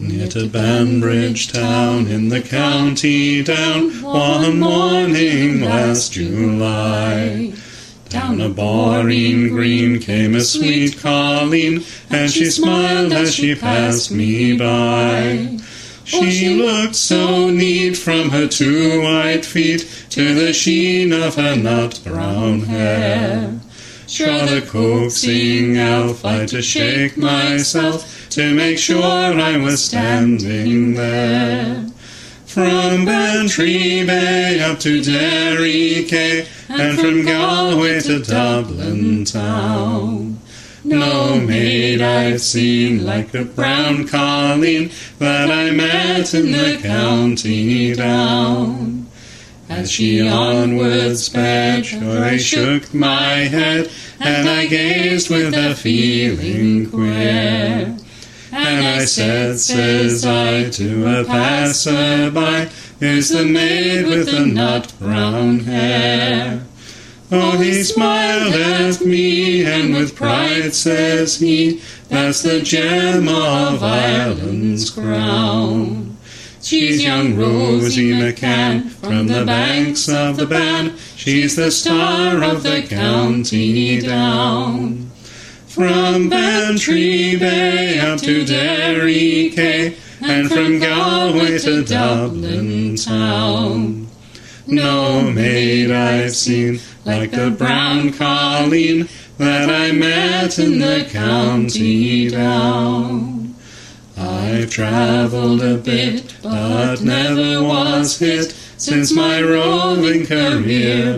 Near to Banbridge town in the county down, one morning last July. Down a boreen green came a sweet colleen, and she smiled as she passed me by. She looked so neat from her 2 white feet to the sheen of her nut-brown hair. Sure the coaxing elf I to shake myself to make sure I was standing there. From Bantry Bay up to Derry Quay, and from Galway to Dublin town, no maid I've seen like the brown colleen that I met in the county down. As she onward sped, sure I shook my head, and I gazed with a feeling queer. And I said, says I, to a passer-by, "Here's the maid with the nut-brown hair." Oh, he smiled at me, and with pride says he, "That's the gem of Ireland's crown." She's young Rosie McCann from the banks of the Bann, she's the star of the county down. From Bantry Bay up to Derry Quay, and from Galway to Dublin town, no maid I've seen like the brown colleen that I met in the county down. I've travelled a bit, but never was hit since my roving career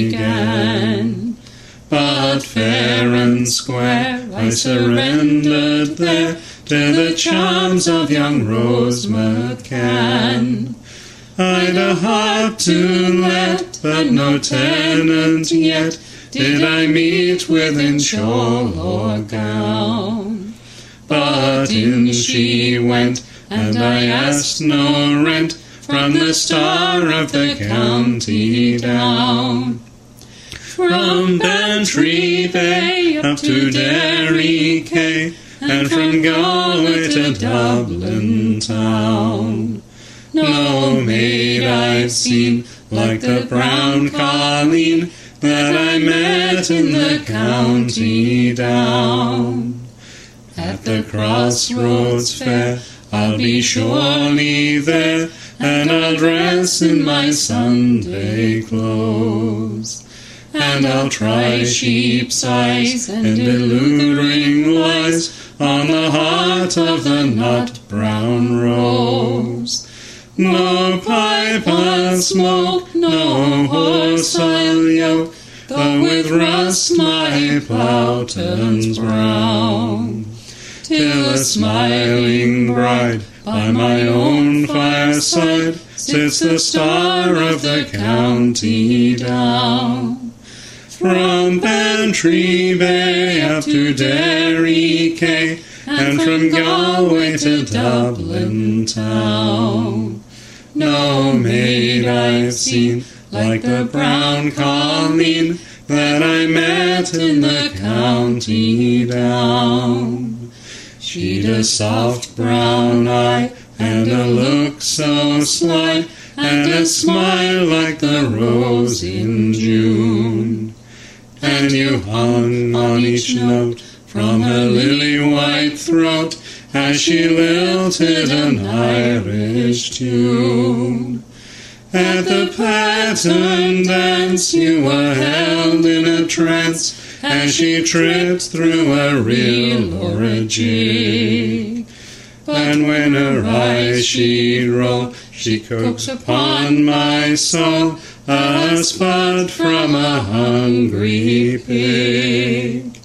began. But fair and square I surrendered there to the charms of young Rose McCann. I'd a heart to let, but no tenant yet did I meet with in shawl or gown. But in she went, and I asked no rent from the star of the county down. From Bantry Bay up to Derry Quay, and from Galway to Dublin town, no maid I've seen like the brown colleen that I met in the county down. At the crossroads fair I'll be surely there, and I'll dress in my Sunday clothes, and I'll try sheep's eyes and deluding lies on the heart of the nut-brown rose. No pipe I'll smoke, no horse I'll yoke, though with rust my plough turns brown, till a smiling bride by my own fireside sits the star of the county down. From Bantry Bay up to Derry Quay, and from Galway to Dublin town, no maid I've seen like the brown colleen that I met in the county down. She'd a soft brown eye, and a look so sly, and a smile like the rose in June. And you hung on each note from her lily-white throat as she lilted an Irish tune. At the pattern dance you were held in a trance, as she tripped through a reel or a jig. And when her eyes she'd roll, she coaxed upon my soul a spud from a hungry pig.